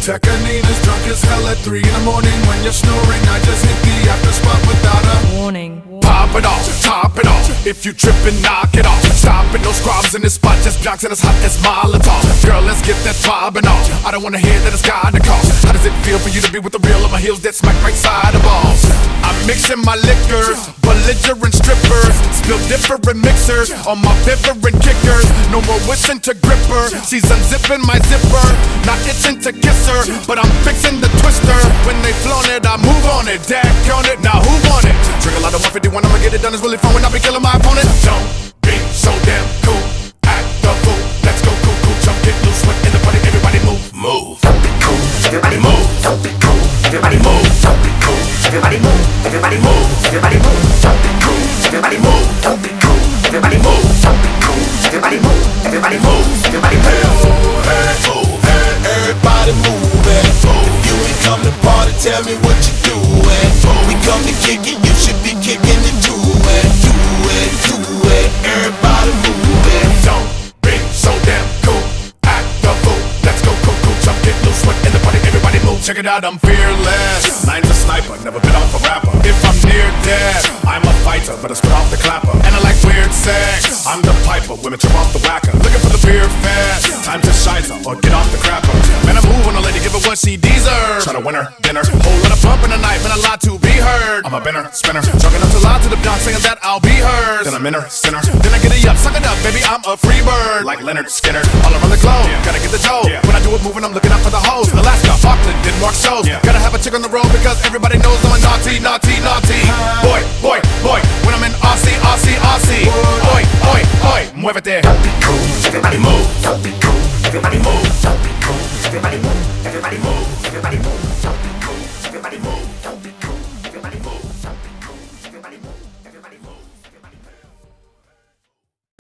Check-a-nina's drunk as hell at 3 in the morning. When you're snoring, I just hit the after spot without a warning. Pop it off, top it off. If you trippin', knock it off. Stop it, no scrubs in this spot, just blocks and as hot as Molotov. Girl, let's get that throbbing off. I don't wanna hear that it's gotta cost. How does it feel for you to be with the real on my heels that smack right side of balls? I'm mixing my liquors, belligerent strippers, spill different mixers on my vibrant kickers. No more wishing to grip her. She's unzipping my zipper, not itching to kiss her, but I'm fixing the twister. When they flown it, I move on it. Dag on it, now who want it? Drink a lot of 151, I'ma get it done. It's really fun when I be killing my opponent. Don't be so damn cool, act the fool. Let's go cool, cool, jump, get loose, sweat in the party, everybody move, move. Don't be cool, everybody move. Don't be cool, everybody move. Don't be cool, everybody move. Everybody move, everybody move. Don't be cool, everybody move. Don't be cool, everybody move. Don't be cool, everybody move. Everybody move, everybody move. Everybody moving. If you ain't come to party, tell me what you doing. We come to kick it, you should be kicking it, do it, do it, do it. Everybody moving. Don't be so damn cool, act the fool. Let's go cool, cool, jump, get loose, sweat in the party, everybody move. Check it out, I'm fearless. Nine's a sniper, never been off a rapper. If I'm near dead, I'm a fighter, but I spit off the clapper. And I like weird sex, I'm the piper, women trip off the whacker. Looking for the beer fest, time to shizer or get off the crapper. Man, I move on a lady, give her what she deserves. Try to win her dinner, whole lot of bump in the night, and a lot to be heard. I'm a binner, spinner, drunk enough to lie to the doc, saying that I'll be hers. Then I'm in her, sinner, then I get it up, suck it up, baby, I'm a free bird. Like Leonard Skinner, all around the globe, gotta get the dough. When I do it moving, I'm looking out for the hoes. Alaska, Auckland, Denmark shows. Gotta have a chick on the road because everybody knows I'm a naughty, naughty, naughty. Boy, boy, boy, when I'm in Aussie, Aussie, Aussie. Oi, oi, oi, muévete. Don't be cool, everybody move. Don't be cool, everybody move. Don't be cool, everybody move. Everybody move, everybody move.